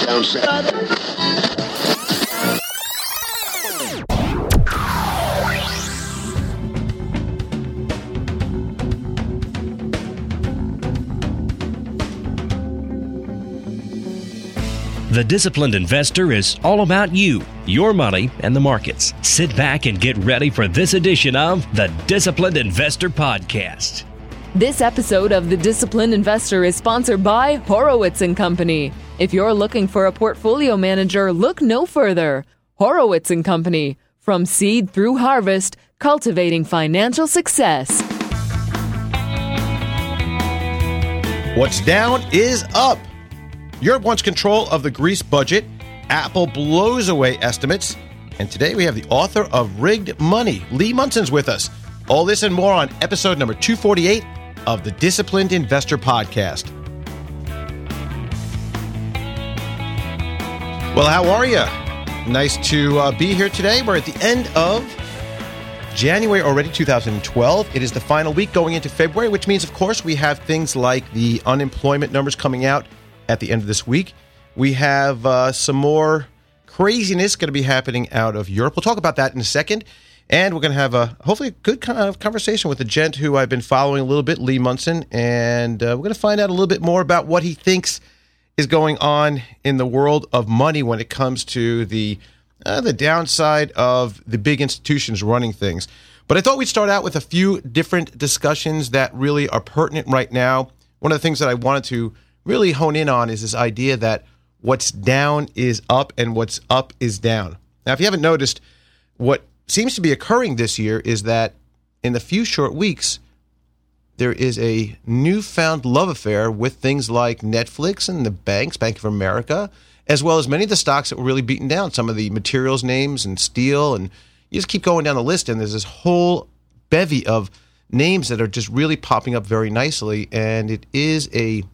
The Disciplined Investor is all about you, your money, and the markets. Sit back and get ready for this edition of the Disciplined Investor Podcast. This episode of The Disciplined Investor is sponsored by Horowitz & Company. If you're looking for a portfolio manager, look no further. Horowitz & Company. From seed through harvest, cultivating financial success. What's down is up. Europe wants control of the Greece budget. Apple blows away estimates. And today we have the author of Rigged Money, Lee Munson's with us. All this and more on episode number 248 of the Disciplined Investor Podcast. Well, how are you? Nice to be here today. We're at the end of January already, 2012. It is the final week going into February, which means, of course, we have things like the unemployment numbers coming out at the end of this week. We have some more craziness going to be happening out of Europe. We'll talk about that in a second. And we're going to have hopefully a good kind of conversation with a gent who I've been following a little bit, Lee Munson. And we're going to find out a little bit more about what he thinks is going on in the world of money when it comes to the downside of the big institutions running things. But I thought we'd start out with a few different discussions that really are pertinent right now. One of the things that I wanted to really hone in on is this idea that what's down is up and what's up is down. Now, if you haven't noticed, what seems to be occurring this year is that in the few short weeks, there is a newfound love affair with things like Netflix and the banks, Bank of America, as well as many of the stocks that were really beaten down, some of the materials names and steel, and you just keep going down the list, and there's this whole bevy of names that are just really popping up very nicely, and it is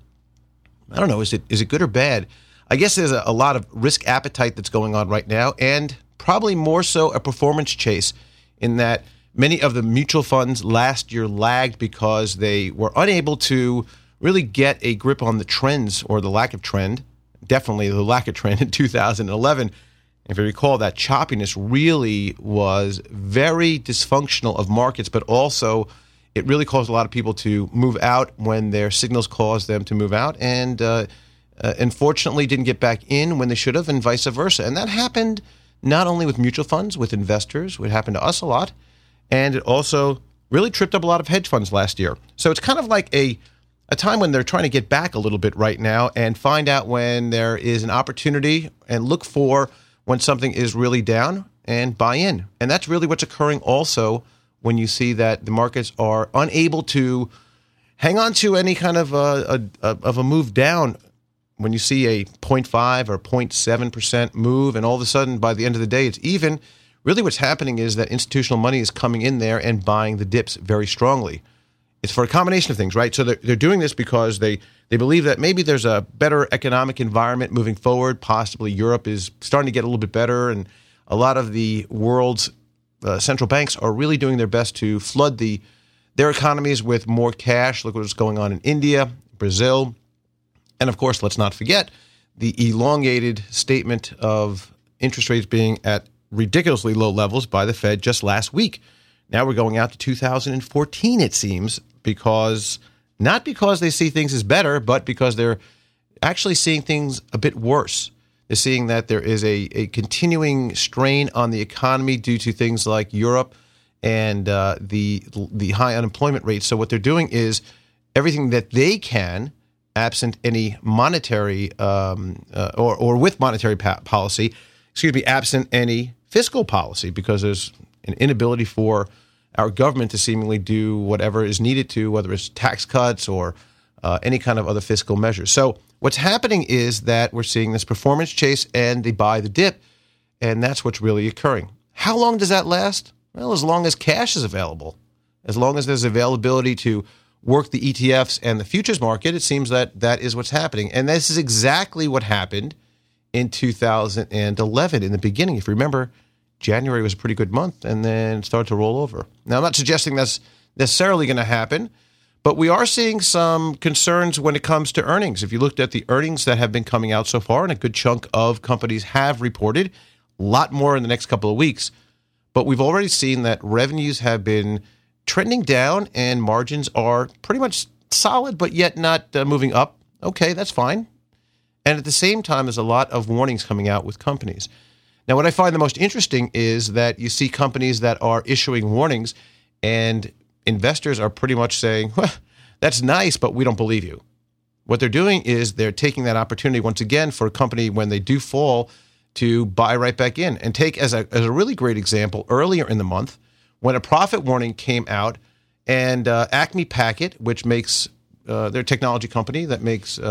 I don't know, is it good or bad? I guess there's a lot of risk appetite that's going on right now, and probably more so a performance chase in that many of the mutual funds last year lagged because they were unable to really get a grip on the trends or the lack of trend, definitely the lack of trend in 2011. If you recall, that choppiness really was very dysfunctional of markets, but also it really caused a lot of people to move out when their signals caused them to move out, and unfortunately didn't get back in when they should have, and vice versa. And that happened not only with mutual funds, with investors. It happened to us a lot, and it also really tripped up a lot of hedge funds last year. So it's kind of like a time when they're trying to get back a little bit right now and find out when there is an opportunity and look for when something is really down and buy in. And that's really what's occurring also when you see that the markets are unable to hang on to any kind of a move down. When you see a 0.5 or 0.7% move, and all of a sudden by the end of the day it's even, really what's happening is that institutional money is coming in there and buying the dips very strongly. It's for a combination of things, right? So they're doing this because they believe that maybe there's a better economic environment moving forward. Possibly Europe is starting to get a little bit better, and a lot of the world's central banks are really doing their best to flood their economies with more cash. Look what's going on in India, Brazil, and of course, let's not forget the elongated statement of interest rates being at ridiculously low levels by the Fed just last week. Now we're going out to 2014, it seems, not because they see things as better, but because they're actually seeing things a bit worse. They're seeing that there is a continuing strain on the economy due to things like Europe and the high unemployment rate. So what they're doing is everything that they can, absent any monetary or with monetary policy, absent any fiscal policy, because there's an inability for our government to seemingly do whatever is needed to, whether it's tax cuts or any kind of other fiscal measures. So what's happening is that we're seeing this performance chase and they buy the dip, and that's what's really occurring. How long does that last? Well, as long as cash is available, as long as there's availability to work the ETFs and the futures market, it seems that that is what's happening. And this is exactly what happened in 2011 in the beginning. If you remember, January was a pretty good month and then it started to roll over. Now, I'm not suggesting that's necessarily going to happen, But we are seeing some concerns when it comes to earnings. If you looked at the earnings that have been coming out so far, and a good chunk of companies have reported, a lot more in the next couple of weeks, but we've already seen that revenues have been trending down and margins are pretty much solid, but yet not moving up. Okay, that's fine. And at the same time, there's a lot of warnings coming out with companies. Now, what I find the most interesting is that you see companies that are issuing warnings and investors are pretty much saying, well, that's nice, but we don't believe you. What they're doing is they're taking that opportunity once again for a company when they do fall to buy right back in. And take as a really great example, earlier in the month, when a profit warning came out and Acme Packet, which makes their technology company that makes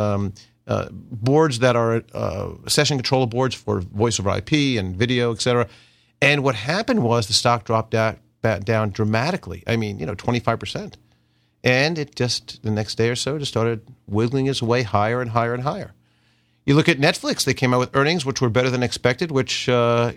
boards that are session controller boards for voice over IP and video, et cetera. And what happened was the stock dropped down dramatically. I mean, 25%. And it just, the next day or so, just started wiggling its way higher and higher and higher. You look at Netflix, they came out with earnings which were better than expected, which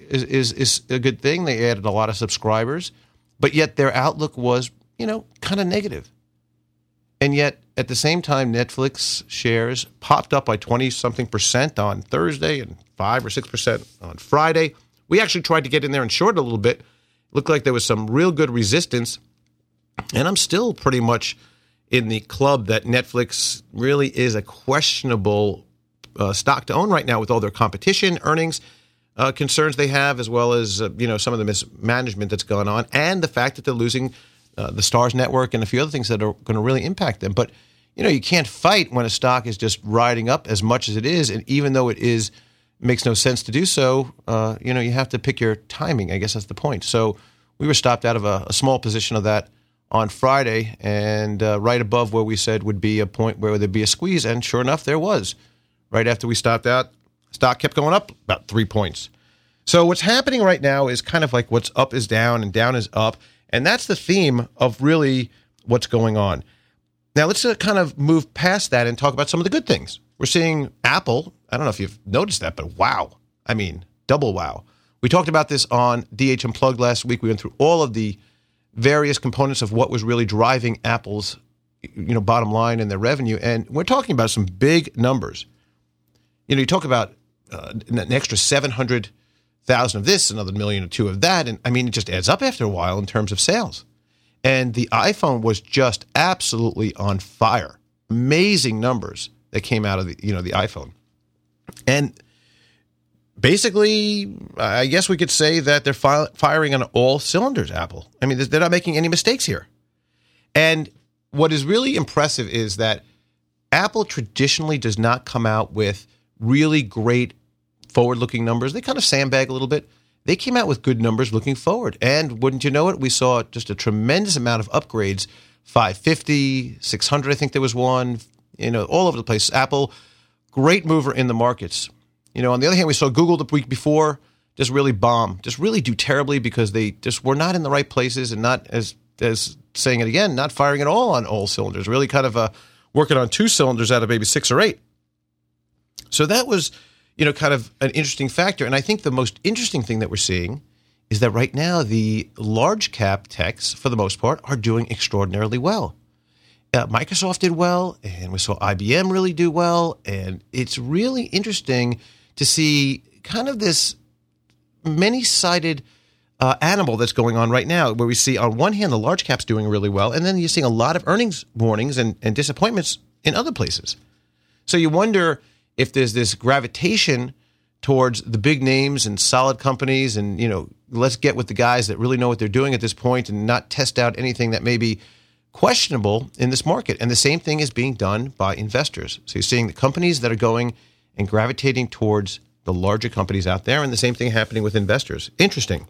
is a good thing. They added a lot of subscribers, but yet their outlook was, kind of negative. And yet, at the same time, Netflix shares popped up by 20-something% on Thursday and 5 or 6% on Friday. We actually tried to get in there and short a little bit. Looked like there was some real good resistance. And I'm still pretty much in the club that Netflix really is a questionable stock to own right now with all their competition, earnings concerns they have, as well as, some of the mismanagement that's gone on, and the fact that they're losing the Starz network and a few other things that are going to really impact them. But, you can't fight when a stock is just riding up as much as it is. And even though it makes no sense to do so, you have to pick your timing. I guess that's the point. So we were stopped out of a small position of that on Friday, and right above where we said would be a point where there'd be a squeeze. And sure enough, there was. Right after we stopped out, stock kept going up about 3 points. So what's happening right now is kind of like what's up is down and down is up. And that's the theme of really what's going on. Now, let's kind of move past that and talk about some of the good things. We're seeing Apple. I don't know if you've noticed that, but wow. I mean, double wow. We talked about this on DH Unplugged last week. We went through all of the various components of what was really driving Apple's bottom line and their revenue. And we're talking about some big numbers. You talk about an extra 700,000 of this, another million or two of that. And I mean, it just adds up after a while in terms of sales. And the iPhone was just absolutely on fire. Amazing numbers that came out of the iPhone. And basically, I guess we could say that they're firing on all cylinders, Apple. I mean, they're not making any mistakes here. And what is really impressive is that Apple traditionally does not come out with really great forward-looking numbers. They kind of sandbag a little bit. They came out with good numbers looking forward. And wouldn't you know it, we saw just a tremendous amount of upgrades, 550, 600, I think there was one, all over the place. Apple, great mover in the markets. On the other hand, we saw Google the week before just really bomb, just really do terribly because they just were not in the right places and not, as saying it again, not firing at all on all cylinders, really kind of working on 2 cylinders out of maybe 6 or 8. So that was, kind of an interesting factor. And I think the most interesting thing that we're seeing is that right now the large cap techs, for the most part, are doing extraordinarily well. Microsoft did well, and we saw IBM really do well. And it's really interesting to see kind of this many-sided animal that's going on right now, where we see on one hand the large caps doing really well, and then you're seeing a lot of earnings warnings and disappointments in other places. So you wonder if there's this gravitation towards the big names and solid companies and, let's get with the guys that really know what they're doing at this point and not test out anything that may be questionable in this market. And the same thing is being done by investors. So you're seeing the companies that are going and gravitating towards the larger companies out there, and the same thing happening with investors. Interesting.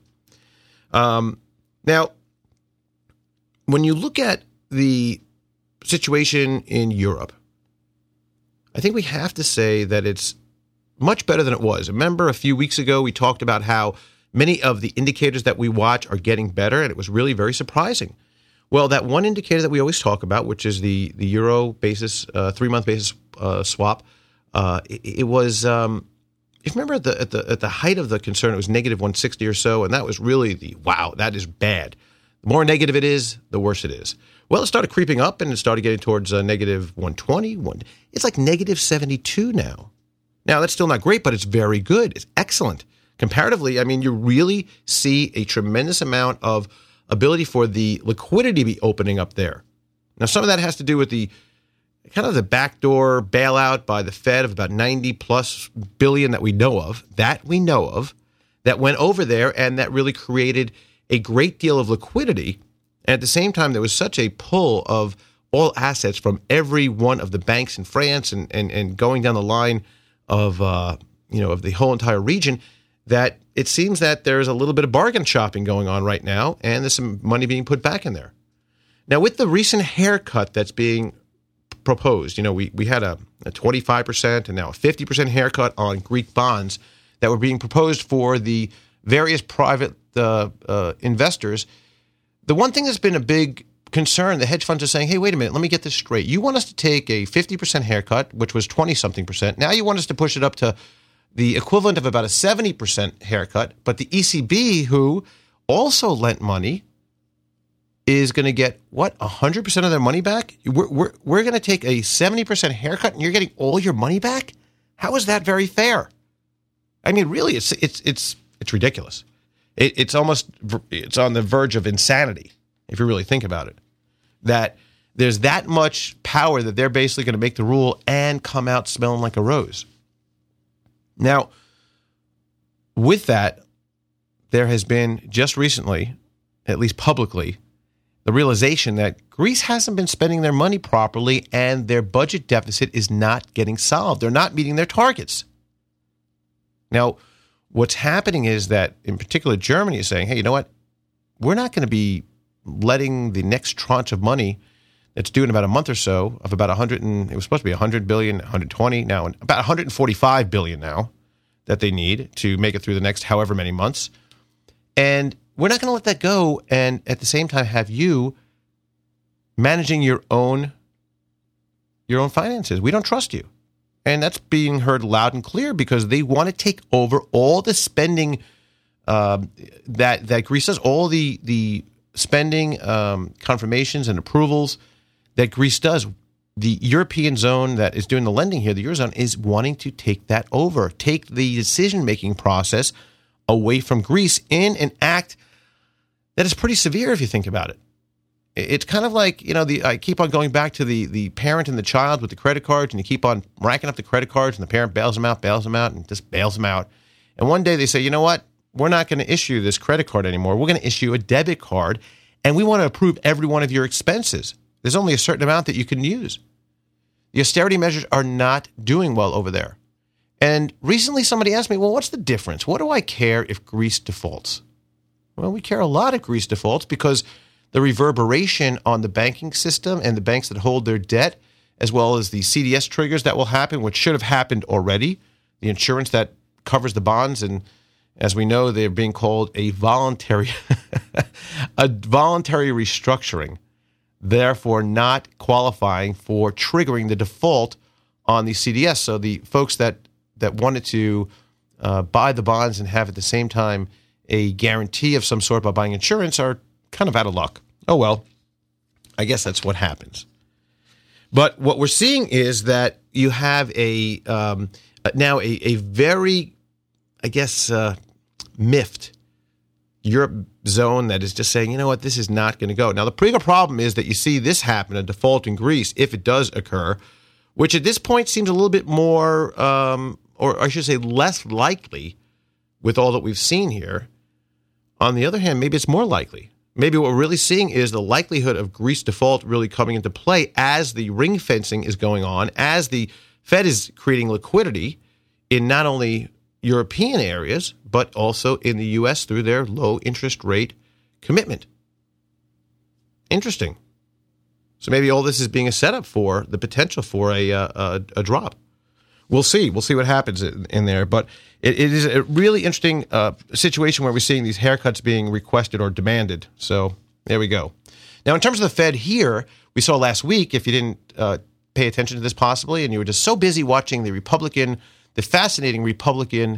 Now, when you look at the situation in Europe, I think we have to say that it's much better than it was. Remember, a few weeks ago, we talked about how many of the indicators that we watch are getting better, and it was really very surprising. Well, that one indicator that we always talk about, which is the euro basis, 3-month basis swap, it was, if you remember at the height of the concern, it was negative 160 or so, and that was really wow, that is bad. The more negative it is, the worse it is. Well, it started creeping up, and it started getting towards negative 120. It's like negative 72 now. Now, that's still not great, but it's very good. It's excellent. Comparatively, I mean, you really see a tremendous amount of ability for the liquidity to be opening up there. Now, some of that has to do with the kind of the backdoor bailout by the Fed of about 90 plus billion that we know of, that went over there, and that really created a great deal of liquidity. And at the same time, there was such a pull of all assets from every one of the banks in France and going down the line of of the whole entire region, that it seems that there's a little bit of bargain shopping going on right now, and there's some money being put back in there. Now, with the recent haircut that's being proposed, we had a 25% and now a 50% haircut on Greek bonds that were being proposed for the various private investors. The one thing that's been a big concern, the hedge funds are saying, hey, wait a minute, let me get this straight. You want us to take a 50% haircut, which was 20-something%. Now you want us to push it up to the equivalent of about a 70% haircut. But the ECB, who also lent money, is going to get, 100% of their money back? We're going to take a 70% haircut and you're getting all your money back? How is that very fair? I mean, really, it's ridiculous. It's on the verge of insanity, if you really think about it, that there's that much power that they're basically going to make the rule and come out smelling like a rose. Now, with that, there has been just recently, at least publicly, the realization that Greece hasn't been spending their money properly and their budget deficit is not getting solved. They're not meeting their targets. Now, what's happening is that, in particular, Germany is saying, hey, you know what? We're not going to be letting the next tranche of money that's due in about a month or so of about it was supposed to be 100 billion, 120, now about 145 billion now that they need to make it through the next however many months. And we're not going to let that go and at the same time have you managing your own finances. We don't trust you. And that's being heard loud and clear because they want to take over all the spending that Greece does, all the spending confirmations and approvals that Greece does. The European zone that is doing the lending here, the Eurozone, is wanting to take that over, take the decision-making process away from Greece in an act that is pretty severe if you think about it. It's kind of like, I keep on going back to the parent and the child with the credit cards, and you keep on racking up the credit cards, and the parent bails them out, and just bails them out. And one day they say, you know what? We're not going to issue this credit card anymore. We're going to issue a debit card, and we want to approve every one of your expenses. There's only a certain amount that you can use. The austerity measures are not doing well over there. And recently somebody asked me, well, what's the difference? What do I care if Greece defaults? Well, we care a lot if Greece defaults because the reverberation on the banking system and the banks that hold their debt, as well as the CDS triggers that will happen, which should have happened already, the insurance that covers the bonds, and as we know, they're being called a voluntary restructuring, therefore not qualifying for triggering the default on the CDS. So the folks that wanted to buy the bonds and have at the same time a guarantee of some sort by buying insurance are kind of out of luck. Oh, well, I guess that's what happens. But what we're seeing is that you have now a very, miffed Europe zone that is just saying, you know what, this is not going to go. Now, the bigger problem is that you see this happen, a default in Greece, if it does occur, which at this point seems a little bit more, or I should say less likely with all that we've seen here. On the other hand, maybe it's more likely. Maybe what we're really seeing is the likelihood of Greece default really coming into play as the ring fencing is going on, as the Fed is creating liquidity in not only European areas, but also in the U.S. through their low interest rate commitment. Interesting. So maybe all this is being a setup for the potential for a drop. We'll see. We'll see what happens in there. But it is a really interesting situation where we're seeing these haircuts being requested or demanded. So there we go. Now, in terms of the Fed here, we saw last week, if you didn't pay attention to this possibly, and you were just so busy watching the fascinating Republican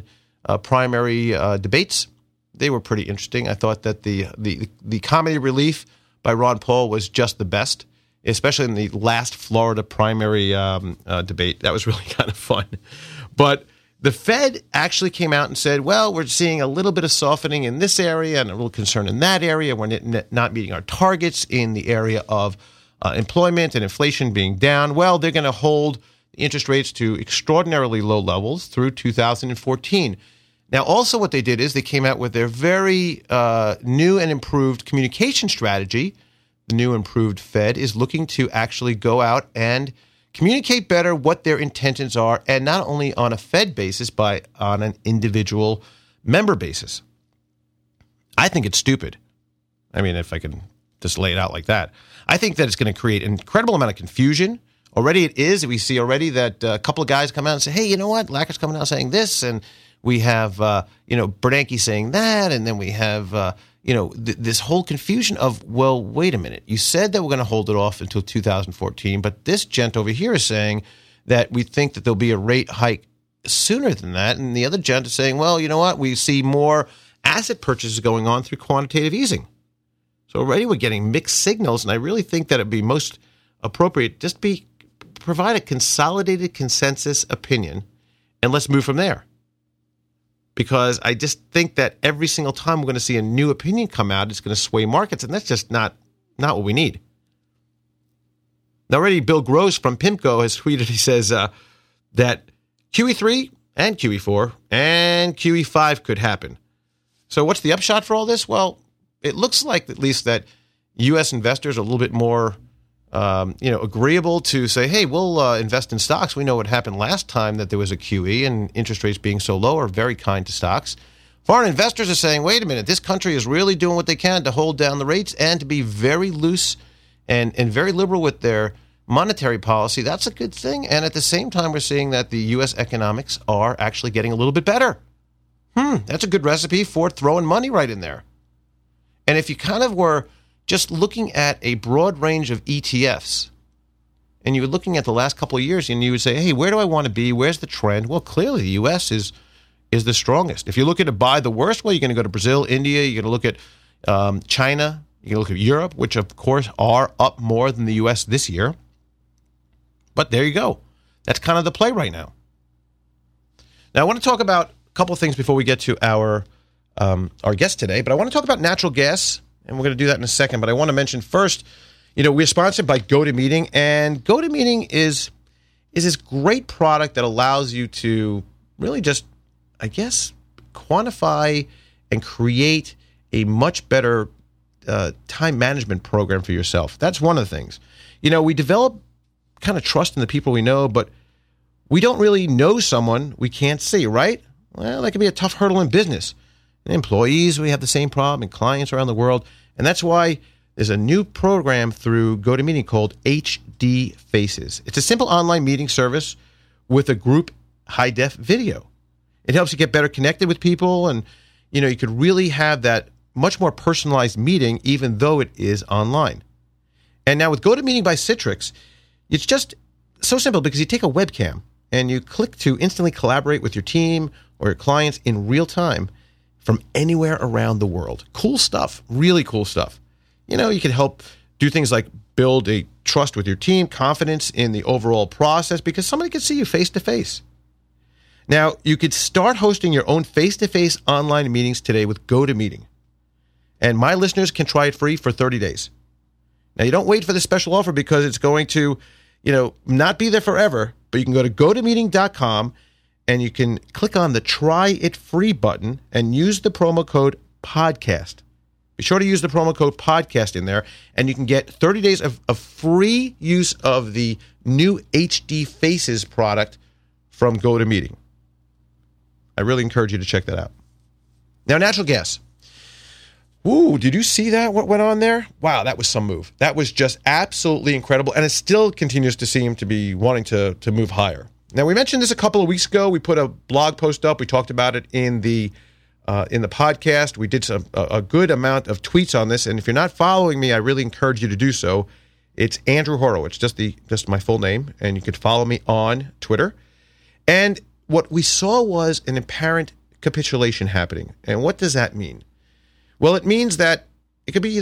primary debates, they were pretty interesting. I thought that the comedy relief by Ron Paul was just the best, especially in the last Florida primary debate. That was really kind of fun. But the Fed actually came out and said, well, we're seeing a little bit of softening in this area and a little concern in that area. We're not meeting our targets in the area of employment and inflation being down. Well, they're going to hold interest rates to extraordinarily low levels through 2014. Now, also what they did is they came out with their very new and improved communication strategy. The new improved Fed is looking to actually go out and communicate better what their intentions are, and not only on a Fed basis, but on an individual member basis. I think it's stupid. I mean, if I can just lay it out like that. I think that it's going to create an incredible amount of confusion. Already it is. We see already that a couple of guys come out and say, hey, you know what? Lacker's coming out saying this, and we have, Bernanke saying that, and then we have, this whole confusion of, well, wait a minute. You said that we're going to hold it off until 2014, but this gent over here is saying that we think that there'll be a rate hike sooner than that, and the other gent is saying, well, you know what? We see more asset purchases going on through quantitative easing. So already we're getting mixed signals, and I really think that it'd be most appropriate just provide a consolidated consensus opinion, and let's move from there. Because I just think that every single time we're going to see a new opinion come out, it's going to sway markets, and that's just not what we need. Now, already Bill Gross from PIMCO has tweeted, he says that QE3 and QE4 and QE5 could happen. So what's the upshot for all this? Well, it looks like at least that U.S. investors are a little bit more agreeable to say, hey, we'll invest in stocks. We know what happened last time that there was a QE, and interest rates being so low are very kind to stocks. Foreign investors are saying, wait a minute, this country is really doing what they can to hold down the rates and to be very loose and very liberal with their monetary policy. That's a good thing. And at the same time, we're seeing that the U.S. economics are actually getting a little bit better. That's a good recipe for throwing money right in there. And if you kind of were just looking at a broad range of ETFs, and you were looking at the last couple of years, and you would say, hey, where do I want to be? Where's the trend? Well, clearly the U.S. is the strongest. If you're looking to buy the worst, well, you're going to go to Brazil, India, you're going to look at China, you're going to look at Europe, which, of course, are up more than the U.S. this year. But there you go. That's kind of the play right now. Now, I want to talk about a couple of things before we get to our guest today, but I want to talk about natural gas, and we're going to do that in a second. But I want to mention first, we're sponsored by GoToMeeting, and GoToMeeting is this great product that allows you to really just, I guess, quantify and create a much better time management program for yourself. That's one of the things. We develop kind of trust in the people we know, but we don't really know someone we can't see, right? Well, that can be a tough hurdle in business. Employees, we have the same problem, and clients around the world. And that's why there's a new program through GoToMeeting called HD Faces. It's a simple online meeting service with a group high-def video. It helps you get better connected with people, and you could really have that much more personalized meeting even though it is online. And now with GoToMeeting by Citrix, it's just so simple because you take a webcam and you click to instantly collaborate with your team or your clients in real time from anywhere around the world. Cool stuff, really cool stuff. You can help do things like build a trust with your team, confidence in the overall process, because somebody can see you face to face. Now, you could start hosting your own face-to-face online meetings today with GoToMeeting. And my listeners can try it free for 30 days. Now, you don't wait for the special offer because it's going to, not be there forever, but you can go to GoToMeeting.com and you can click on the Try It Free button and use the promo code PODCAST. Be sure to use the promo code PODCAST in there, and you can get 30 days of free use of the new HD Faces product from GoToMeeting. I really encourage you to check that out. Now, natural gas. Ooh, did you see that? What went on there? Wow, that was some move. That was just absolutely incredible, and it still continues to seem to be wanting to move higher. Now, we mentioned this a couple of weeks ago. We put a blog post up. We talked about it in the podcast. We did a good amount of tweets on this, and if you're not following me, I really encourage you to do so. It's Andrew Horowitz, just my full name, and you can follow me on Twitter. And what we saw was an apparent capitulation happening. And what does that mean? Well, it means that it could be either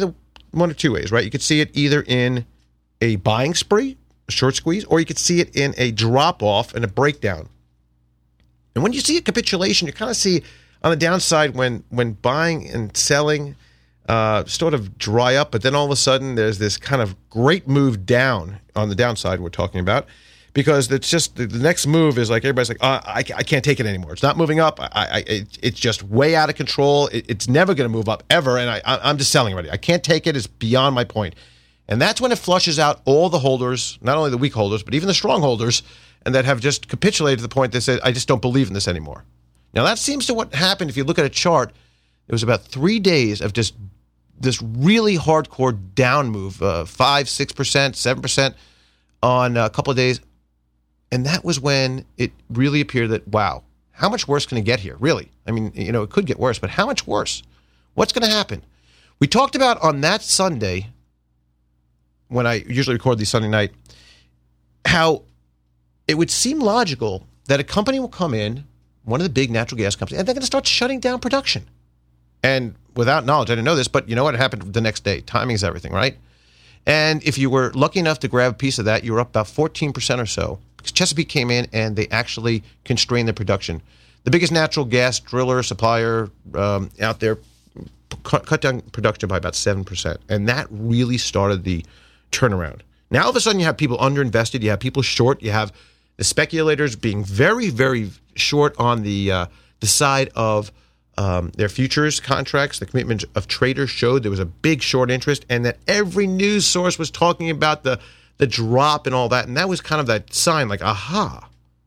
one of two ways, right? You could see it either in a buying spree, a short squeeze, or you could see it in a drop-off and a breakdown. And when you see a capitulation, you kind of see on the downside when buying and selling sort of dry up, but then all of a sudden there's this kind of great move down on the downside we're talking about, because it's just the next move is like everybody's like, I can't take it anymore. It's not moving up. It's just way out of control. It's never going to move up ever, and I'm just selling already. I can't take it. It's beyond my point. And that's when it flushes out all the holders, not only the weak holders, but even the strong holders, and that have just capitulated to the point they said, I just don't believe in this anymore. Now, that seems to what happened. If you look at a chart, it was about 3 days of just this really hardcore down move, 5%, 6%, 7% on a couple of days. And that was when it really appeared that, wow, how much worse can it get here? Really? I mean, it could get worse, but how much worse? What's going to happen? We talked about on that Sunday, when I usually record these Sunday night, how it would seem logical that a company will come in, one of the big natural gas companies, and they're going to start shutting down production. And without knowledge, I didn't know this, but you know what? It happened the next day. Timing is everything, right? And if you were lucky enough to grab a piece of that, you were up about 14% or so. Chesapeake came in and they actually constrained their production. The biggest natural gas driller, supplier out there cut down production by about 7%. And that really started the turnaround. Now, all of a sudden, you have people underinvested. You have people short. You have the speculators being very, very short on the side of their futures contracts. The commitment of traders showed there was a big short interest, and that every news source was talking about the drop and all that. And that was kind of that sign like, aha,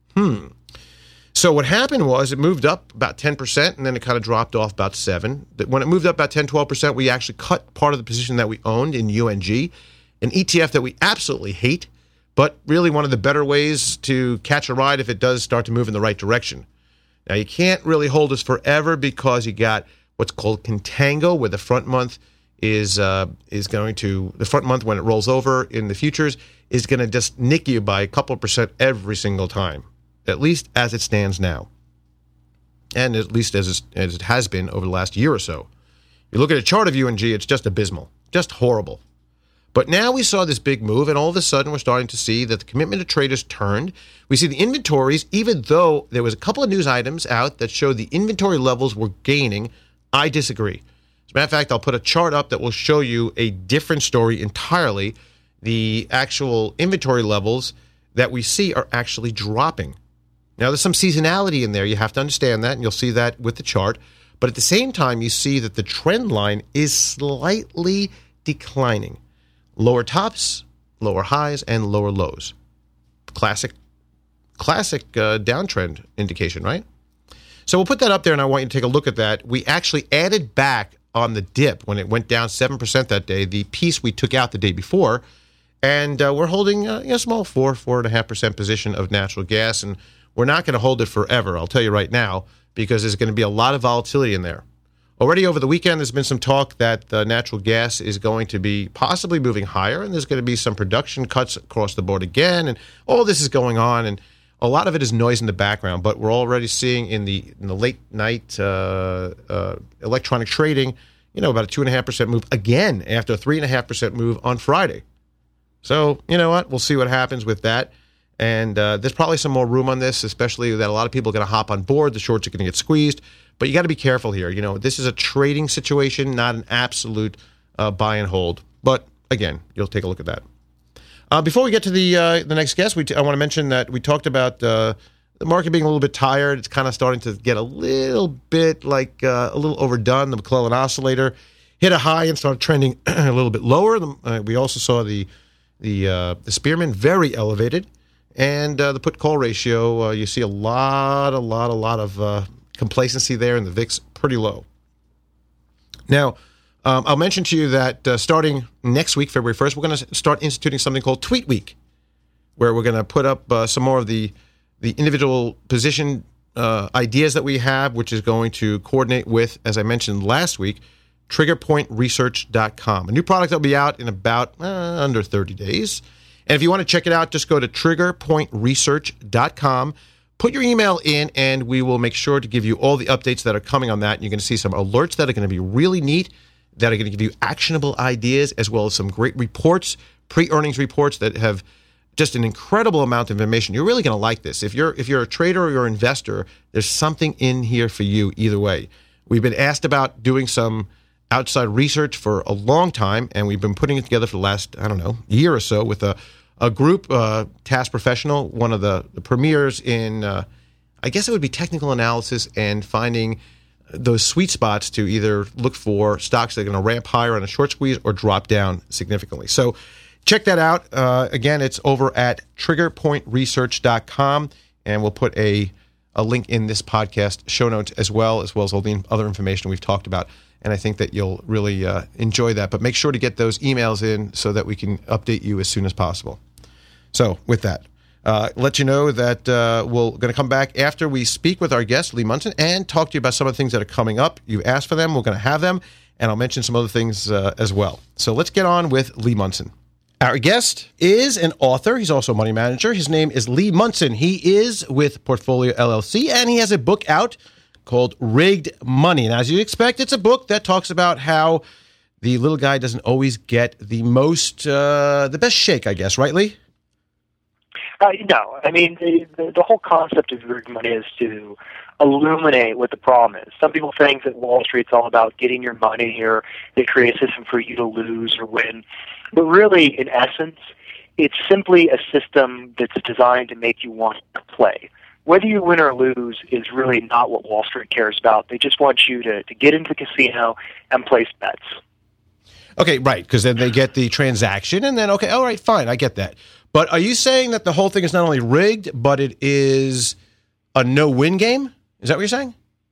So what happened was it moved up about 10%, and then it kind of dropped off about 7%. When it moved up about 10, 12%, we actually cut part of the position that we owned in UNG, an ETF that we absolutely hate, but really one of the better ways to catch a ride if it does start to move in the right direction. Now, you can't really hold this forever because you got what's called contango, where the front month is going to, the front month when it rolls over in the futures is going to just nick you by a couple of percent every single time, at least as it stands now, and at least as it has been over the last year or so. You look at a chart of UNG, it's just abysmal, just horrible. But now we saw this big move, and all of a sudden we're starting to see that the commitment of traders turned. We see the inventories, even though there was a couple of news items out that showed the inventory levels were gaining, I disagree. As a matter of fact, I'll put a chart up that will show you a different story entirely. The actual inventory levels that we see are actually dropping. Now, there's some seasonality in there. You have to understand that, and you'll see that with the chart. But at the same time, you see that the trend line is slightly declining. Lower tops, lower highs, and lower lows. Classic downtrend indication, right? So we'll put that up there, and I want you to take a look at that. We actually added back on the dip when it went down 7% that day, the piece we took out the day before, and we're holding a small 4.5% position of natural gas, and we're not going to hold it forever, I'll tell you right now, because there's going to be a lot of volatility in there. Already over the weekend, there's been some talk that natural gas is going to be possibly moving higher, and there's going to be some production cuts across the board again, and all this is going on, and a lot of it is noise in the background, but we're already seeing in the late night electronic trading, about a 2.5% move again after a 3.5% move on Friday. So, you know what? We'll see what happens with that. And there's probably some more room on this, especially that a lot of people are going to hop on board. The shorts are going to get squeezed. But you got to be careful here. This is a trading situation, not an absolute buy and hold. But, again, you'll take a look at that. Before we get to the next guest, I want to mention that we talked about the market being a little bit tired. It's kind of starting to get a little bit a little overdone. The McClellan oscillator hit a high and started trending a little bit lower. We also saw the Spearman very elevated. And the put-call ratio, you see a lot of complacency there, and the VIX pretty low. Now, I'll mention to you that starting next week, February 1st, we're going to start instituting something called Tweet Week, where we're going to put up some more of the individual position ideas that we have, which is going to coordinate with, as I mentioned last week, TriggerPointResearch.com, a new product that will be out in about under 30 days. And if you want to check it out, just go to TriggerPointResearch.com. Put your email in, and we will make sure to give you all the updates that are coming on that. You're going to see some alerts that are going to be really neat. that are going to give you actionable ideas, as well as some great reports, pre-earnings reports that have just an incredible amount of information. You're really going to like this. If you're a trader or you're an investor, there's something in here for you either way. We've been asked about doing some outside research for a long time, and we've been putting it together for the last, year or so with a group, Task Professional, one of the premiers in, I guess it would be technical analysis and finding those sweet spots to either look for stocks that are going to ramp higher on a short squeeze or drop down significantly. So check that out. Again, it's over at triggerpointresearch.com, and we'll put a link in this podcast show notes as well as all the other information we've talked about. And I think that you'll really enjoy that. But make sure to get those emails in so that we can update you as soon as possible. So with that, let you know that we're going to come back after we speak with our guest, Lee Munson, and talk to you about some of the things that are coming up. You asked for them. We're going to have them. And I'll mention some other things as well. So let's get on with Lee Munson. Our guest is an author. He's also a money manager. His name is Lee Munson. He is with Portfolio LLC, and he has a book out called Rigged Money. And as you expect, it's a book that talks about how the little guy doesn't always get the best shake, I guess. Right, Lee? No. I mean, the whole concept of rigged money is to illuminate what the problem is. Some people think that Wall Street's all about getting your money, or they create a system for you to lose or win. But really, in essence, it's simply a system that's designed to make you want to play. Whether you win or lose is really not what Wall Street cares about. They just want you to get into the casino and place bets. Okay, right, because then they get the transaction, and then, okay, all right, fine, I get that. But are you saying that the whole thing is not only rigged, but it is a no-win game? Is that what you're saying?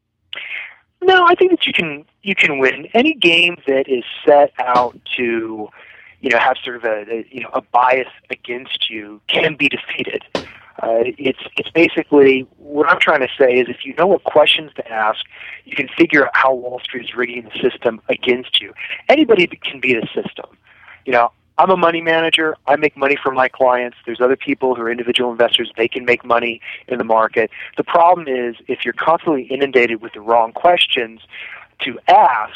No, I think that you can win. Any game that is set out to, have sort of a bias against you can be defeated. It's basically, what I'm trying to say is, if you know what questions to ask, you can figure out how Wall Street is rigging the system against you. Anybody can beat a system. I'm a money manager. I make money for my clients. There's other people who are individual investors. They can make money in the market. The problem is, if you're constantly inundated with the wrong questions to ask,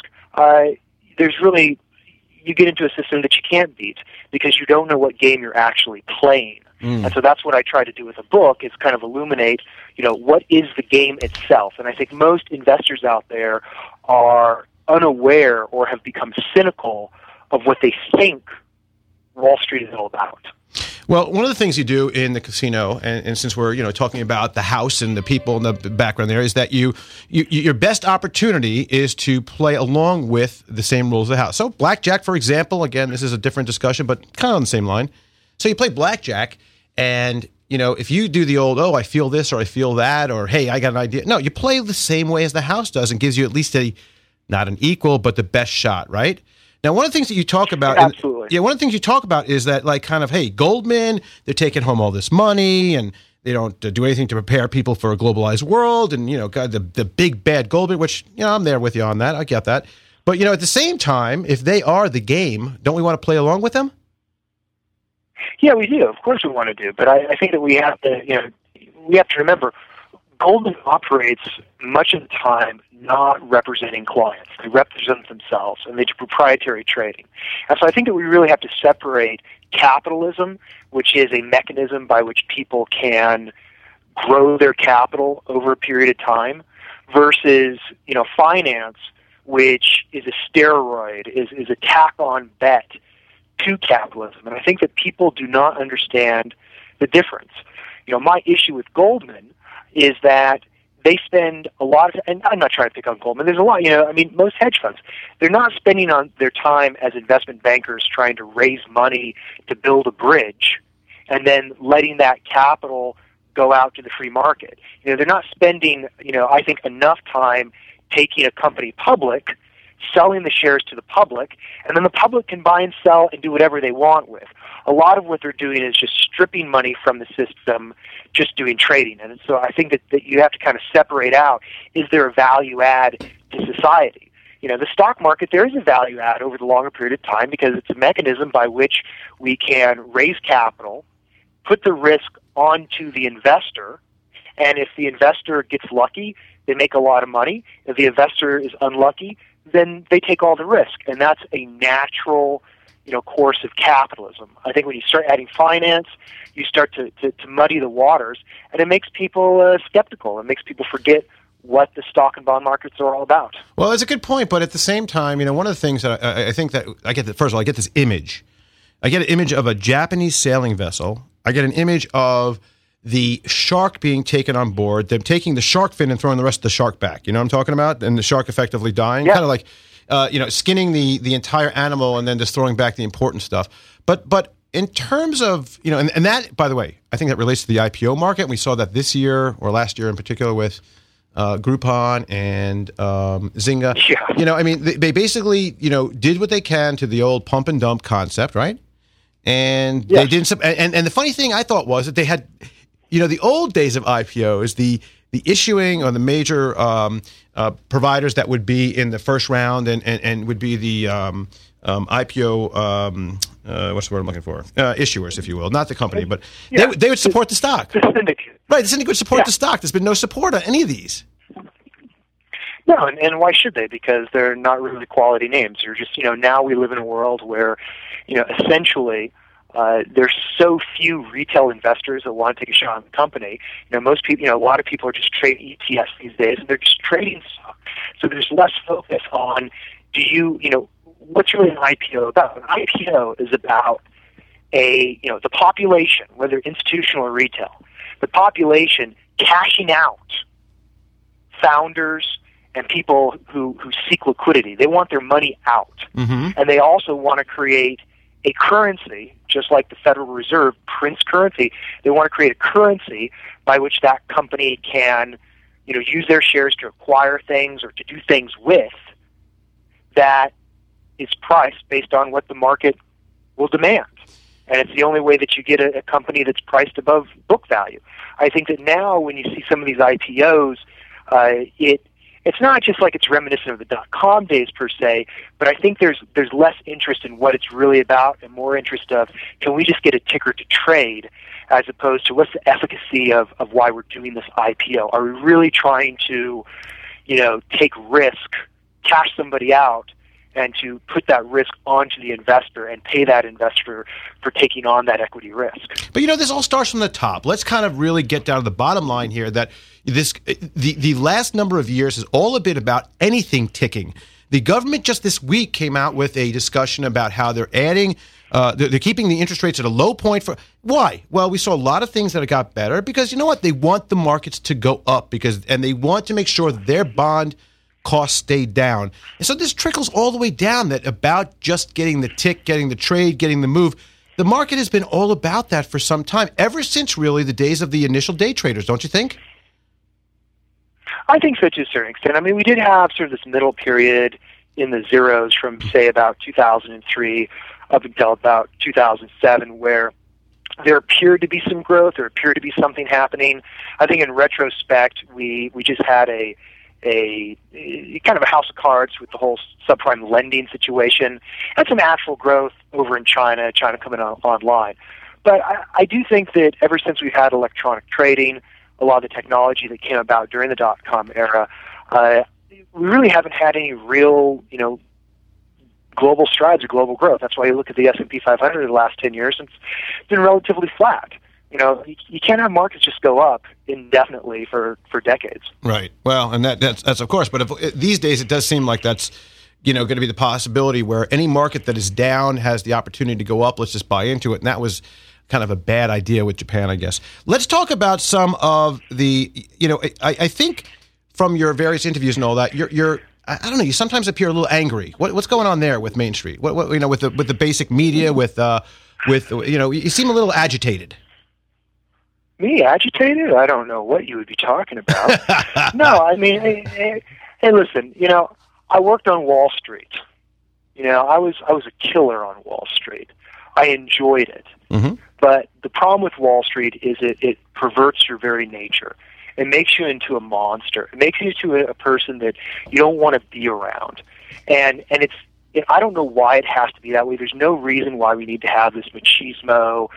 you get into a system that you can't beat because you don't know what game you're actually playing. And so that's what I try to do with the book, is kind of illuminate, what is the game itself. And I think most investors out there are unaware or have become cynical of what they think Wall Street is all about. Well, one of the things you do in the casino, and since we're talking about the house and the people in the background there, is that your best opportunity is to play along with the same rules of the house. So blackjack, for example, again, this is a different discussion, but kind of on the same line. So you play blackjack, and if you do the old, I feel this or I feel that, or hey, I got an idea. No, you play the same way as the house does, and gives you at least not an equal, but the best shot, right? Now, one of the things that you talk about, absolutely, one of the things you talk about is that, hey, Goldman, they're taking home all this money, and they don't do anything to prepare people for a globalized world, and the big bad Goldman, which I'm there with you on that, I get that, but at the same time, if they are the game, don't we want to play along with them? Yeah, we do. Of course, we want to do, but I think that we have to remember, Goldman operates much of the time not representing clients. They represent themselves, and they do proprietary trading. And so I think that we really have to separate capitalism, which is a mechanism by which people can grow their capital over a period of time, versus finance, which is a steroid, is a tack-on bet to capitalism. And I think that people do not understand the difference. My issue with Goldman is that they spend a lot of, and I'm not trying to pick on Goldman, there's a lot, most hedge funds, they're not spending on their time as investment bankers trying to raise money to build a bridge and then letting that capital go out to the free market. They're not spending, I think, enough time taking a company public, selling the shares to the public, and then the public can buy and sell and do whatever they want with. A lot of what they're doing is just stripping money from the system, just doing trading. And so I think that you have to kind of separate out, is there a value add to society? The stock market, there is a value add over the longer period of time, because it's a mechanism by which we can raise capital, put the risk onto the investor, and if the investor gets lucky, they make a lot of money. If the investor is unlucky, then they take all the risk, and that's a natural, course of capitalism. I think when you start adding finance, you start to muddy the waters, and it makes people skeptical. It makes people forget what the stock and bond markets are all about. Well, it's a good point, but at the same time, one of the things that I think that I get, first of all, I get this image. I get an image of a Japanese sailing vessel. I get an image of the shark being taken on board, them taking the shark fin and throwing the rest of the shark back. You know what I'm talking about? And the shark effectively dying. Yeah. Kind of like, skinning the entire animal and then just throwing back the important stuff. But in terms of, and that, by the way, I think that relates to the IPO market. We saw that this year, or last year in particular, with Groupon and Zynga. Yeah. They basically, did what they can to the old pump and dump concept, right? And they didn't. And the funny thing I thought was that they had, the old days of IPOs, the issuing or the major providers that would be in the first round and would be the IPO. What's the word I'm looking for? Issuers, if you will, not the company, but they would support the stock. The syndicate. Right, the syndicate would support the stock. There's been no support on any of these. No, and why should they? Because they're not really quality names. They're just, now we live in a world where, essentially, there's so few retail investors that want to take a shot on the company. Most people, a lot of people are just trading ETFs these days, and they're just trading stock. So there's less focus on, what's really an IPO about? An IPO is about the population, whether institutional or retail, the population cashing out founders and people who seek liquidity. They want their money out. Mm-hmm. And they also want to create a currency, just like the Federal Reserve prints currency. They want to create a currency by which that company can, use their shares to acquire things or to do things with that is priced based on what the market will demand. And it's the only way that you get a company that's priced above book value. I think that now when you see some of these IPOs, it's not just like it's reminiscent of the dot-com days per se, but I think there's less interest in what it's really about and more interest of, can we just get a ticker to trade, as opposed to what's the efficacy of why we're doing this IPO? Are we really trying to, take risk, cash somebody out, and to put that risk onto the investor and pay that investor for taking on that equity risk? But this all starts from the top. Let's kind of really get down to the bottom line here, that the last number of years has all been about anything ticking. The government just this week came out with a discussion about how they're adding, they're keeping the interest rates at a low point. Why? Well, we saw a lot of things that got better because, they want the markets to go up and they want to make sure that their bond costs stay down. And so this trickles all the way down, that about just getting the tick, getting the trade, getting the move. The market has been all about that for some time, ever since really the days of the initial day traders, don't you think? I think so to a certain extent. We did have sort of this middle period in the zeros from, say, about 2003 up until about 2007, where there appeared to be some growth, there appeared to be something happening. I think in retrospect, we just had a kind of a house of cards with the whole subprime lending situation, and some actual growth over in China coming online. But I do think that ever since we've had electronic trading, a lot of the technology that came about during the dot-com era, we really haven't had any real, global strides or global growth. That's why you look at the S&P 500 in the last 10 years, and it's been relatively flat. You can't have markets just go up indefinitely for decades. Right. Well, and that's of course. But these days, it does seem like that's going to be the possibility where any market that is down has the opportunity to go up. Let's just buy into it. And that was kind of a bad idea with Japan, I guess. Let's talk about some of the. I think from your various interviews and all that, you're. I don't know. You sometimes appear a little angry. What's going on there with Main Street? What with the basic media, with you seem a little agitated. Me, agitated? I don't know what you would be talking about. No, hey, listen, I worked on Wall Street. I was a killer on Wall Street. I enjoyed it. Mm-hmm. But the problem with Wall Street is it perverts your very nature. It makes you into a monster. It makes you into a person that you don't want to be around. And I don't know why it has to be that way. There's no reason why we need to have this machismo,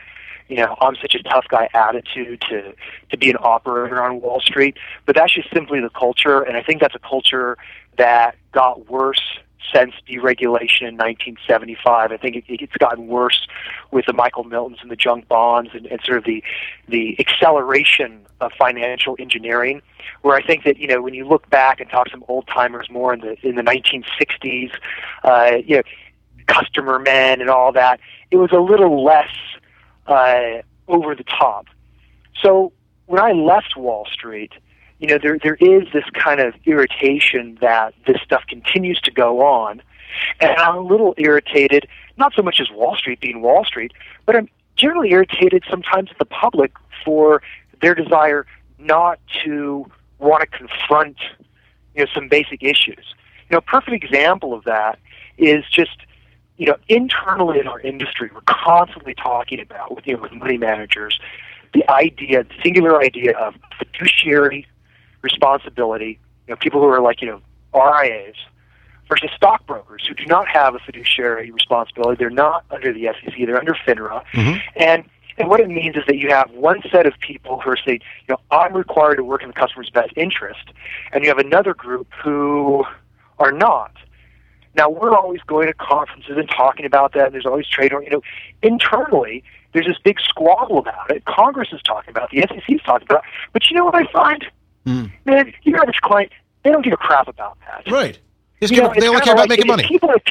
I'm such a tough guy attitude to be an operator on Wall Street. But that's just simply the culture, and I think that's a culture that got worse since deregulation in 1975. I think it's gotten worse with the Michael Miltons and the junk bonds and sort of the acceleration of financial engineering, where I think that, when you look back and talk to some old-timers more in the 1960s, customer men and all that, it was a little less over the top. So when I left Wall Street, there is this kind of irritation that this stuff continues to go on, and I'm a little irritated, not so much as Wall Street being Wall Street, but I'm generally irritated sometimes at the public for their desire not to want to confront, some basic issues. A perfect example of that is just, internally in our industry, we're constantly talking about, with money managers, the singular idea of fiduciary responsibility, people who are like, RIAs, versus stockbrokers who do not have a fiduciary responsibility. They're not under the SEC, they're under FINRA. Mm-hmm. And what it means is that you have one set of people who are saying, I'm required to work in the customer's best interest, and you have another group who are not. Now, we're always going to conferences and talking about that, and there's always trade. Internally, there's this big squabble about it. Congress is talking about it. The SEC is talking about it. But you know what I find? Man, your average client, they don't give a crap about that. Right. They only care about making money.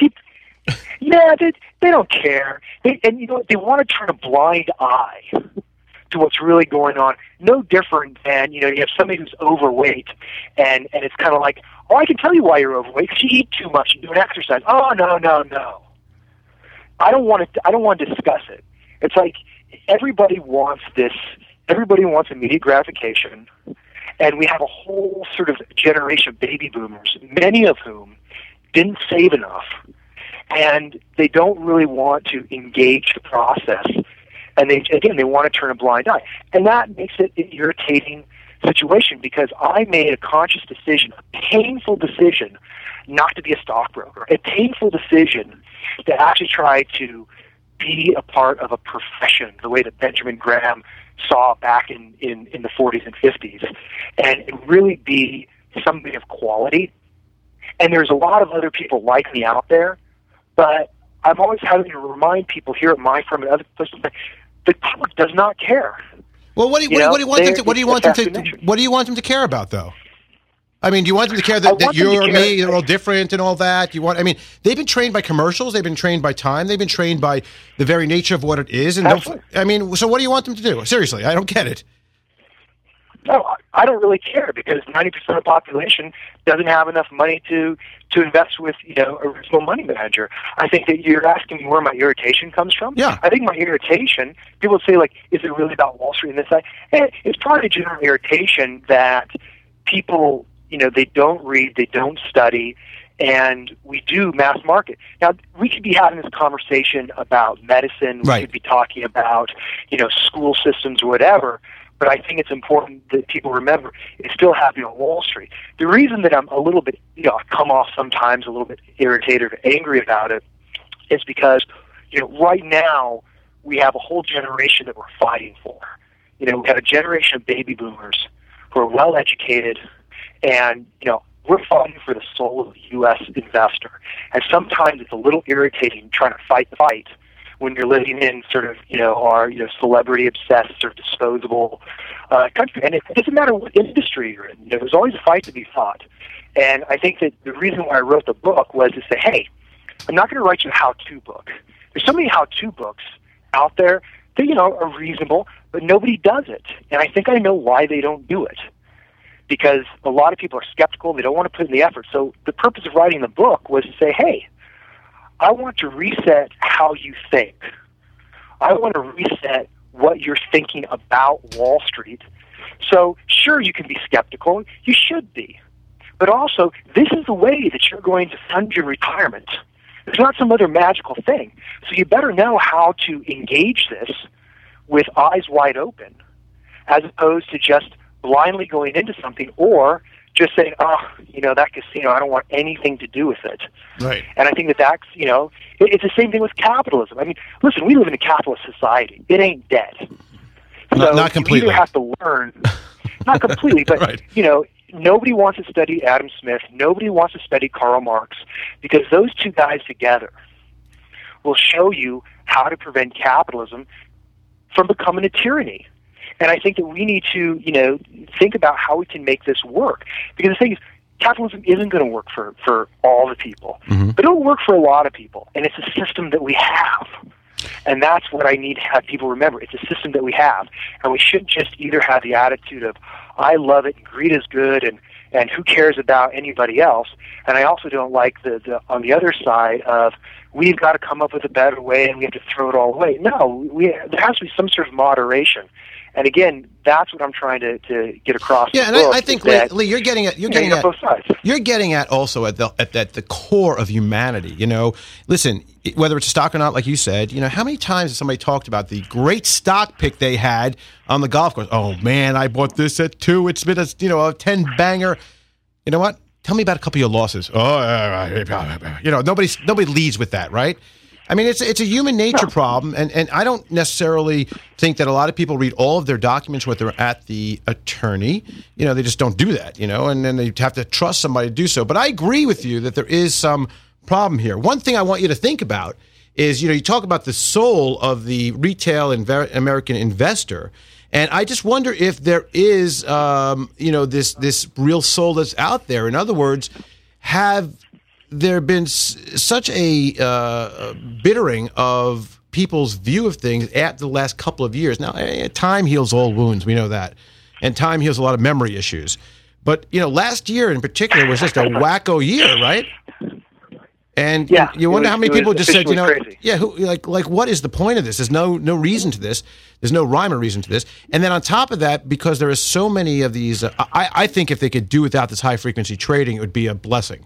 They don't care. They want to turn a blind eye to what's really going on. No different than, you have somebody who's overweight, and it's kind of like, oh, I can tell you why you're overweight, because you eat too much and do an exercise. Oh, no. I don't want to discuss it. It's like everybody wants immediate gratification, and we have a whole sort of generation of baby boomers, many of whom didn't save enough, and they don't really want to engage the process, and they want to turn a blind eye. And that makes it an irritating situation, because I made a conscious decision, a painful decision, not to be a stockbroker, a painful decision to actually try to be a part of a profession, the way that Benjamin Graham saw back in the 40s and 50s, and really be somebody of quality. And there's a lot of other people like me out there, but I'm always having to remind people here at my firm and other places that the public does not care. Well, what do you want them to care about, though? I mean, do you want them to care that you or me are all different and all that? They've been trained by commercials, they've been trained by time, they've been trained by the very nature of what it is. And so what do you want them to do? Seriously, I don't get it. No, I don't really care, because 90% of the population doesn't have enough money to invest with, a reasonable money manager. I think that you're asking me where my irritation comes from. Yeah. I think my irritation, people say, like, is it really about Wall Street and this side? And it's probably a general irritation that people, they don't read, they don't study, and we do mass market. Now, we could be having this conversation about medicine, right. We could be talking about, school systems or whatever, but I think it's important that people remember it's still happening on Wall Street. The reason that I'm a little bit, I come off sometimes a little bit irritated or angry about it is because, right now we have a whole generation that we're fighting for. We have a generation of baby boomers who are well educated, and, we're fighting for the soul of the U.S. investor. And sometimes it's a little irritating trying to fight the fight when you're living in sort of, our, celebrity-obsessed or disposable country. And it doesn't matter what industry you're in. There's always a fight to be fought. And I think that the reason why I wrote the book was to say, hey, I'm not going to write you a how-to book. There's so many how-to books out there that, are reasonable, but nobody does it. And I think I know why they don't do it. Because a lot of people are skeptical, they don't want to put in the effort. So the purpose of writing the book was to say, hey, I want to reset how you think. I want to reset what you're thinking about Wall Street. So sure, you can be skeptical, you should be. But also, this is the way that you're going to fund your retirement. It's not some other magical thing. So you better know how to engage this with eyes wide open, as opposed to just blindly going into something or just saying, that casino, I don't want anything to do with it. Right. And I think that's, it's the same thing with capitalism. I mean, listen, we live in a capitalist society. It ain't dead. So not completely. You either have to learn, not completely, but, right. Nobody wants to study Adam Smith. Nobody wants to study Karl Marx, because those two guys together will show you how to prevent capitalism from becoming a tyranny. And I think that we need to, think about how we can make this work. Because the thing is, capitalism isn't going to work for all the people. Mm-hmm. But it'll work for a lot of people. And it's a system that we have. And that's what I need to have people remember. It's a system that we have. And we shouldn't just either have the attitude of, I love it, greed is good, and who cares about anybody else. And I also don't like the on the other side of, we've got to come up with a better way and we have to throw it all away. No, there has to be some sort of moderation. And again, that's what I'm trying to get across. Yeah, and I think, Lee, you're getting at both sides. You're getting at also at the core of humanity. Listen, whether it's a stock or not, like you said, how many times has somebody talked about the great stock pick they had on the golf course? Oh man, I bought this at 2. It's been a 10 banger. You know what? Tell me about a couple of your losses. Nobody leads with that, right? I mean, it's a human nature problem, and I don't necessarily think that a lot of people read all of their documents when they're at the attorney. They just don't do that, and then they have to trust somebody to do so. But I agree with you that there is some problem here. One thing I want you to think about is, you talk about the soul of the retail American investor, and I just wonder if there is, this real soul that's out there. In other words, have there been such a bittering of people's view of things at the last couple of years. Now, time heals all wounds. We know that. And time heals a lot of memory issues. But, last year in particular was just a wacko year, right? And you wonder how many people just said, crazy. What is the point of this? There's no reason to this. There's no rhyme or reason to this. And then on top of that, because there are so many of these, I think if they could do without this high-frequency trading, it would be a blessing.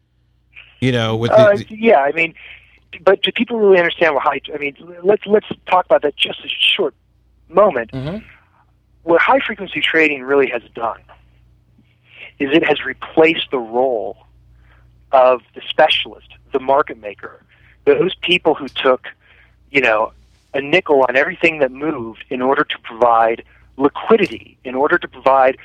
But do people really understand let's talk about that just a short moment. Mm-hmm. What high frequency trading really has done is it has replaced the role of the specialist, the market maker, those people who took, a nickel on everything that moved in order to provide liquidity, in order to provide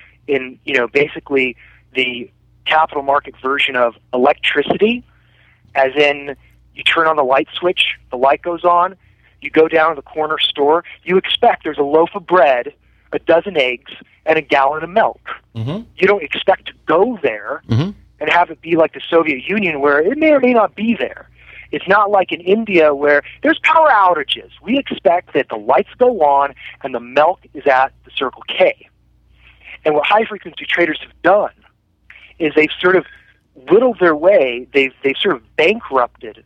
basically the capital market version of electricity, as in you turn on the light switch, the light goes on, you go down to the corner store, you expect there's a loaf of bread, a dozen eggs, and a gallon of milk. Mm-hmm. You don't expect to go there and have it be like the Soviet Union where it may or may not be there. It's not like in India where there's power outages. We expect that the lights go on and the milk is at the Circle K. And what high-frequency traders have done is they've sort of whittled their way, they've sort of bankrupted,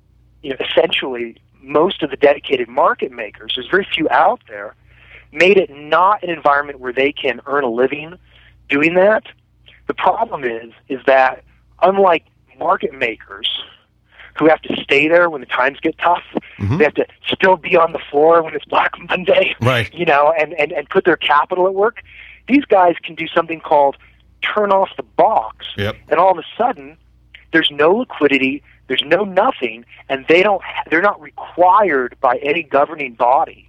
essentially most of the dedicated market makers. There's very few out there, made it not an environment where they can earn a living doing that. The problem is that unlike market makers who have to stay there when the times get tough, they have to still be on the floor when it's Black Monday, right? And put their capital at work. These guys can do something called turn off the box, and all of a sudden, there's no liquidity, there's no nothing, and they're not required by any governing body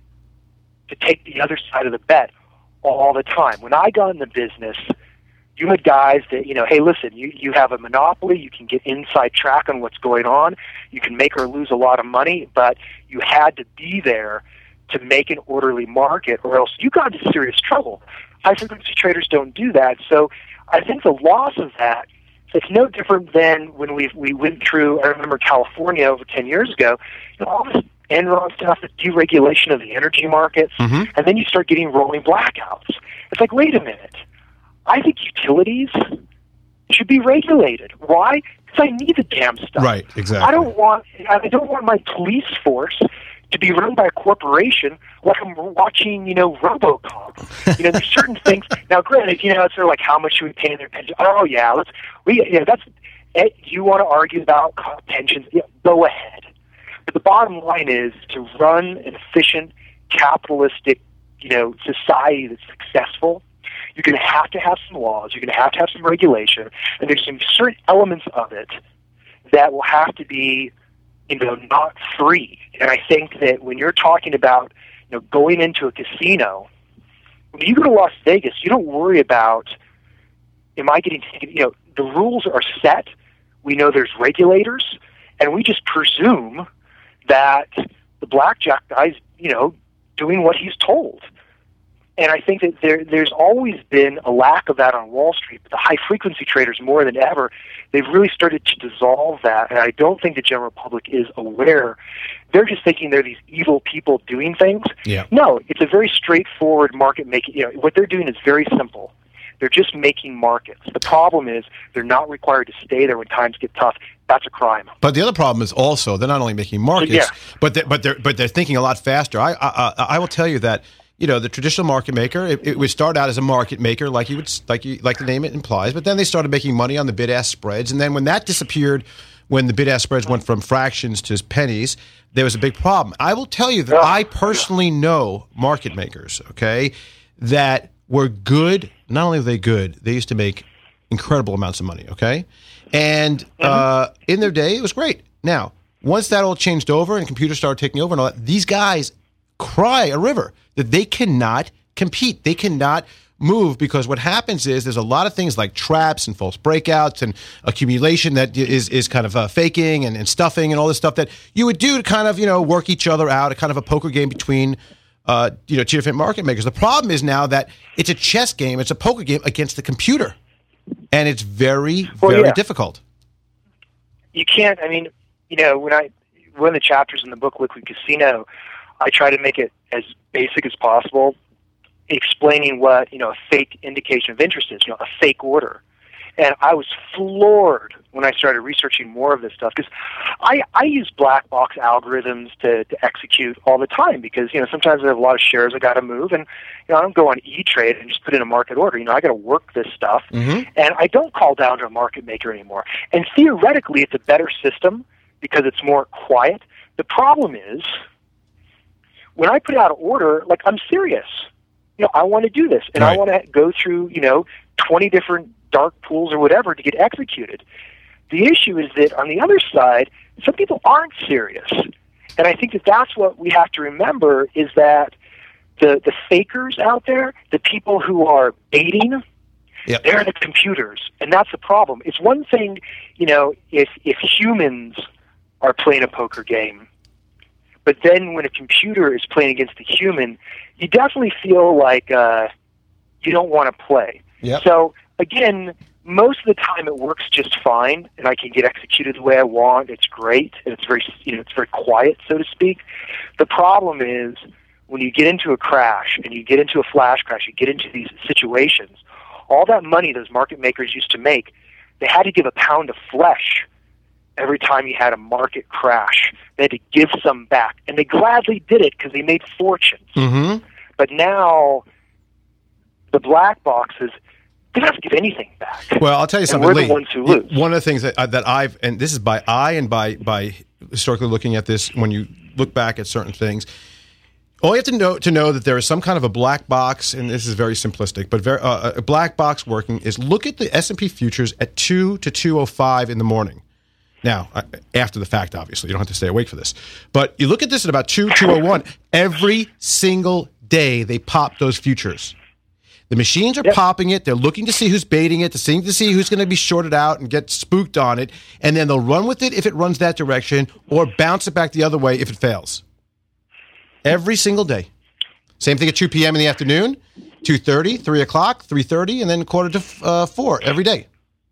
to take the other side of the bet all the time. When I got in the business, you had guys that, hey, listen, you have a monopoly, you can get inside track on what's going on, you can make or lose a lot of money, but you had to be there to make an orderly market, or else you got into serious trouble. High-frequency traders don't do that, so I think the loss of that, it's no different than when we went through, I remember California over 10 years ago, all this Enron stuff, the deregulation of the energy markets, and then you start getting rolling blackouts. It's like, wait a minute. I think utilities should be regulated. Why? Because I need the damn stuff. Right, exactly. I don't want my police force to be run by a corporation like I'm watching, RoboCop. There's certain things. Now, granted, it's sort of like how much should we pay in their pension? Oh, yeah, you want to argue about pensions? Yeah, go ahead. But the bottom line is to run an efficient, capitalistic, society that's successful. You're going to have some laws. You're going to have some regulation, and there's some certain elements of it that will have to be, not free. And I think that when you're talking about, going into a casino, when you go to Las Vegas, you don't worry about, am I getting taken? The rules are set. We know there's regulators, and we just presume that the blackjack guy's, doing what he's told. And I think that there's always been a lack of that on Wall Street, but the high-frequency traders, more than ever, they've really started to dissolve that, and I don't think the general public is aware. They're just thinking they're these evil people doing things. Yeah. No, it's a very straightforward market-making. What they're doing is very simple. They're just making markets. The problem is they're not required to stay there when times get tough. That's a crime. But the other problem is also they're not only making markets, but they're thinking a lot faster. I will tell you that the traditional market maker it would start out as a market maker like the name it implies, but then they started making money on the bid-ask spreads, and then when that disappeared, when the bid-ask spreads went from fractions to pennies, there was a big problem. I will tell you that I personally know market makers, okay, that were good. Not only were they good, they used to make incredible amounts of money, okay? And in their day, it was great. Now, once that all changed over and computers started taking over and all that, these guys cry a river that they cannot compete. They cannot move because what happens is there's a lot of things like traps and false breakouts and accumulation that is kind of faking and stuffing and all this stuff that you would do to kind of, work each other out, a kind of a poker game between two different market makers. The problem is now that it's a chess game, it's a poker game against the computer, and it's very difficult. You can't. I mean, when one of the chapters in the book Liquid Casino, I try to make it as basic as possible, explaining what a fake indication of interest is, a fake order. And I was floored when I started researching more of this stuff because I use black box algorithms to execute all the time because, sometimes I have a lot of shares I got to move and, I don't go on E-Trade and just put in a market order. I got to work this stuff and I don't call down to a market maker anymore. And theoretically, it's a better system because it's more quiet. The problem is when I put out an order, I'm serious. I want to do this and I want to go through, 20 different dark pools or whatever to get executed. The issue is that on the other side, some people aren't serious. And I think that that's what we have to remember is that the fakers out there, the people who are baiting, they're the computers. And that's the problem. It's one thing, if humans are playing a poker game, but then when a computer is playing against a human, you definitely feel like you don't want to play. Yep. So, again, most of the time it works just fine, and I can get executed the way I want. It's great, and it's very, it's very quiet, so to speak. The problem is when you get into a crash and you get into a flash crash, you get into these situations, all that money those market makers used to make, they had to give a pound of flesh every time you had a market crash. They had to give some back, and they gladly did it because they made fortunes. Mm-hmm. But now the black boxes, they don't have to give anything back. Well, I'll tell you something, we're Lee. The ones who lose. One of the things that I've, and this is by historically looking at this, when you look back at certain things, all you have to know that there is some kind of a black box, and this is very simplistic, but a black box working is look at the S&P futures at 2 to 2:05 in the morning. Now, after the fact, obviously, you don't have to stay awake for this. But you look at this at about 2:01. Every single day, they pop those futures. The machines are popping it. They're looking to see who's baiting it, to see who's going to be shorted out and get spooked on it. And then they'll run with it if it runs that direction or bounce it back the other way if it fails. Every single day. Same thing at 2 p.m. in the afternoon, 2:30, 3 o'clock, 3:30, and then 4 every day.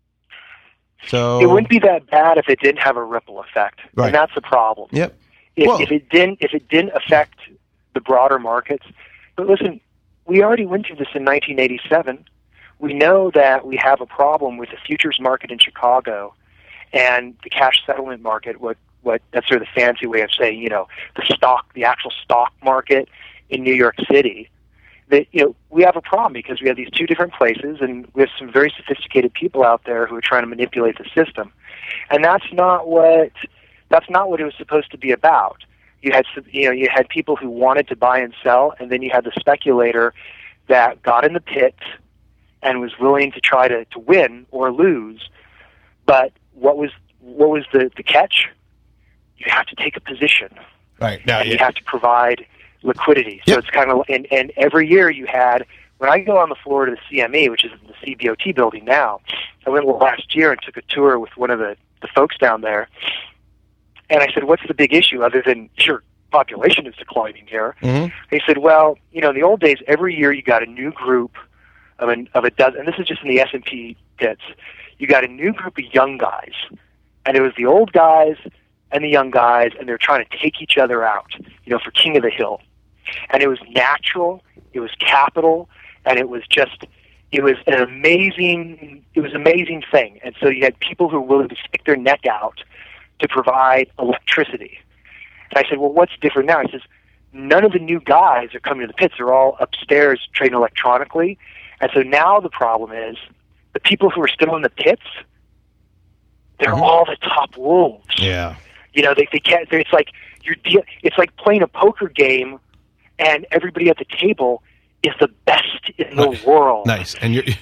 So it wouldn't be that bad if it didn't have a ripple effect, right. And that's the problem. Yep. If it didn't affect the broader markets, but listen, we already went through this in 1987. We know that we have a problem with the futures market in Chicago and the cash settlement market. What that's sort of the fancy way of saying, the actual stock market in New York City. That we have a problem because we have these two different places, and we have some very sophisticated people out there who are trying to manipulate the system, and that's not what it was supposed to be about. You had people who wanted to buy and sell, and then you had the speculator that got in the pit and was willing to try to win or lose. But what was the catch? You have to take a position. Right. Now, and you have to provide liquidity. So it's kind of, and every year you had, when I go on the floor to the CME, which is the CBOT building now, I went last year and took a tour with one of the folks down there, and I said, what's the big issue other than, sure, population is declining here? Mm-hmm. They said, well, in the old days, every year you got a new group of a dozen, and this is just in the S&P pits, you got a new group of young guys, and it was the old guys and the young guys, and they're trying to take each other out, for King of the Hill. And it was natural, it was capital, and it was an amazing thing. And so you had people who were willing to stick their neck out to provide electricity. And I said, well, what's different now? He says, none of the new guys are coming to the pits. They're all upstairs trading electronically. And so now the problem is the people who are still in the pits, they're all the top wolves. Yeah. They can't. It's like it's like playing a poker game, and everybody at the table is the best in the world. Nice. And they're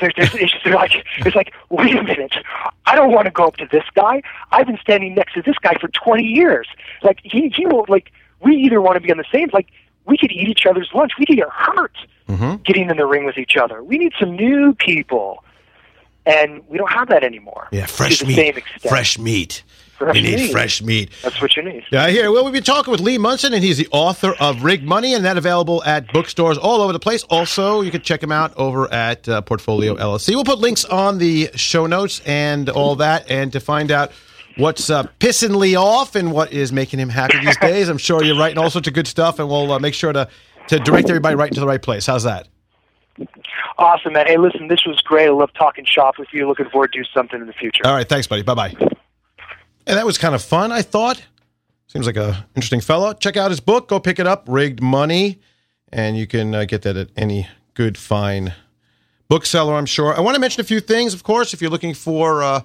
like, wait a minute, I don't want to go up to this guy. I've been standing next to this guy for 20 years. Like he will, like, we either want to be on the same, like, we could eat each other's lunch. We could get hurt getting in the ring with each other. We need some new people. And we don't have that anymore. Yeah, fresh meat. Fresh meat. We need fresh meat. That's what you need. Yeah, I hear. Well, we've been talking with Lee Munson, and he's the author of Rigged Money, and that available at bookstores all over the place. Also, you can check him out over at Portfolio LLC. We'll put links on the show notes and all that, and to find out what's pissing Lee off and what is making him happy these days, I'm sure you're writing all sorts of good stuff, and we'll make sure to direct everybody right into the right place. How's that? Awesome, man. Hey, listen, this was great. I love talking shop with you. Looking forward to do something in the future. All right, thanks, buddy. Bye-bye. And that was kind of fun, I thought. Seems like an interesting fellow. Check out his book. Go pick it up, Rigged Money. And you can get that at any good, fine bookseller, I'm sure. I want to mention a few things, of course, if you're looking for I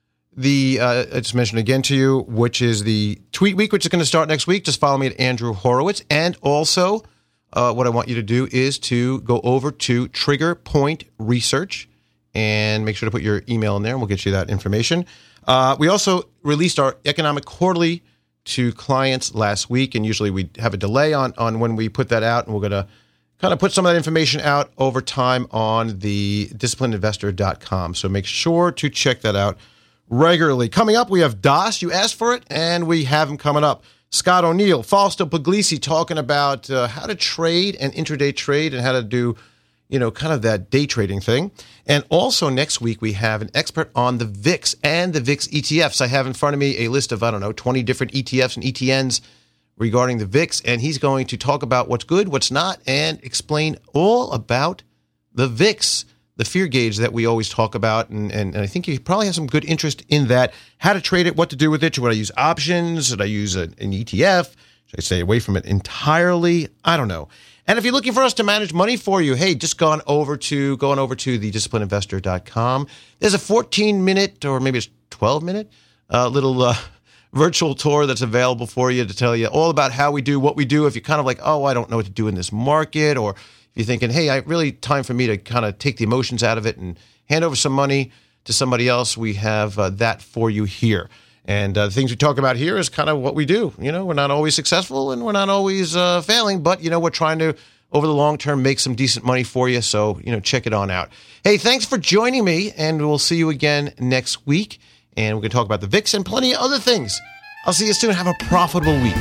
just mentioned again to you, which is the Tweet Week, which is going to start next week. Just follow me at Andrew Horowitz. And also, what I want you to do is to go over to Trigger Point Research and make sure to put your email in there, and we'll get you that information. We also released our Economic Quarterly to clients last week, and usually we have a delay on when we put that out, and we're going to kind of put some of that information out over time on the disciplinedinvestor.com. So make sure to check that out regularly. Coming up, we have Das. You asked for it, and we have him coming up. Scott O'Neill, Fausto Puglisi talking about how to trade and intraday trade and how to do, kind of that day trading thing. And also next week, we have an expert on the VIX and the VIX ETFs. I have in front of me a list of, 20 different ETFs and ETNs regarding the VIX, and he's going to talk about what's good, what's not, and explain all about the VIX, the fear gauge that we always talk about. And I think you probably have some good interest in that, how to trade it, what to do with it. Should I use options? Should I use an ETF? Should I stay away from it entirely? I don't know. And if you're looking for us to manage money for you, hey, just go on over to the disciplinedinvestor.com. There's a 14-minute or maybe it's 12-minute little virtual tour that's available for you to tell you all about how we do what we do. If you're kind of like, oh, I don't know what to do in this market, or if you're thinking, hey, really time for me to kind of take the emotions out of it and hand over some money to somebody else, we have that for you here. And the things we talk about here is kind of what we do. We're not always successful and we're not always failing, but, we're trying to, over the long term, make some decent money for you. So, check it on out. Hey, thanks for joining me, and we'll see you again next week. And we're going to talk about the VIX and plenty of other things. I'll see you soon. Have a profitable week.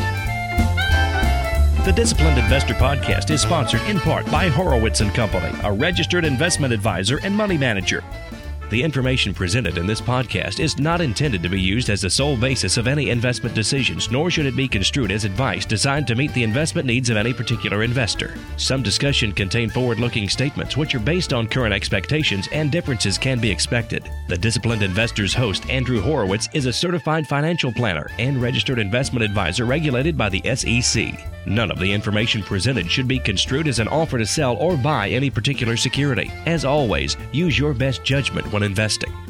The Disciplined Investor Podcast is sponsored in part by Horowitz & Company, a registered investment advisor and money manager. The information presented in this podcast is not intended to be used as the sole basis of any investment decisions, nor should it be construed as advice designed to meet the investment needs of any particular investor. Some discussion contain forward-looking statements which are based on current expectations, and differences can be expected. The Disciplined Investor's host, Andrew Horowitz, is a certified financial planner and registered investment advisor regulated by the SEC. None of the information presented should be construed as an offer to sell or buy any particular security. As always, use your best judgment when investing.